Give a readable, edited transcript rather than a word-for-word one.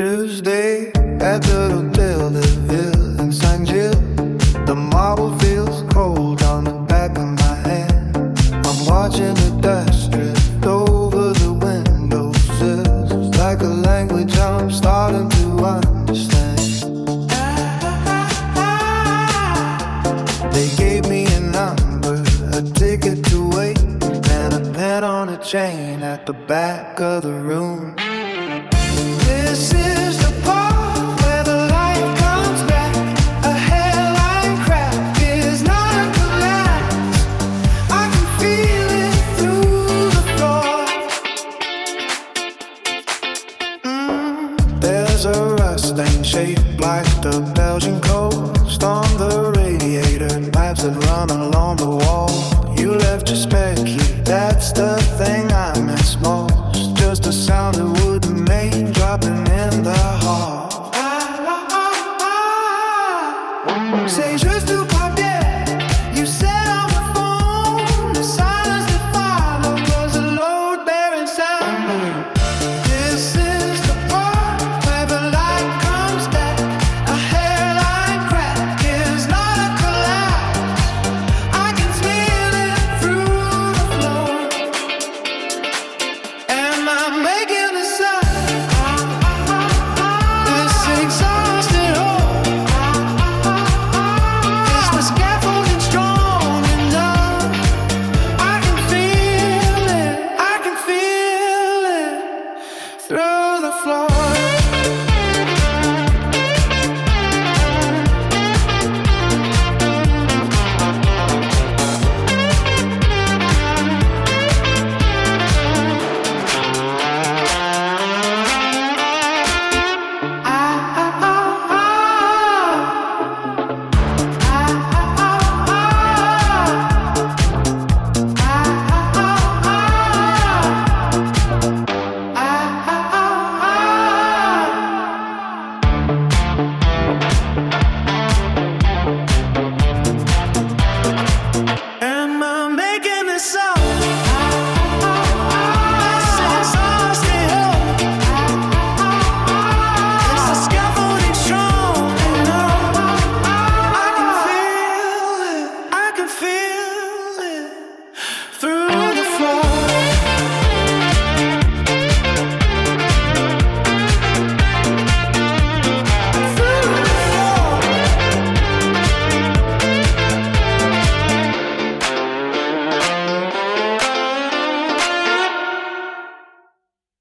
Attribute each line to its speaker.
Speaker 1: Tuesday at the Hotel de Ville in St. Gilles. The marble feels cold on the back of my hand. I'm watching the dust drift over the windowsills. It's like a language I'm starting to understand. They gave me a number, a ticket to wait, and a pen on a chain at the back of the room. This is the part where the light comes back. A hairline crack is not a collapse. I can feel it through the floor. There's a rust stain shaped like the Belgian coast on the radiator. Maps that run along the wall. You left your spare key, that's the thing I miss most. Just the sound of wood and main dropping in the hall. C'est juste du papier, you said on the phone. The silence that followed was a load-bearing sound. This is the part where the light comes back. A hairline crack is not a collapse. I can feel it through the floor. Am I making a sound? This exhausted hope. Is the scaffolding strong enough? I can feel it through the floor.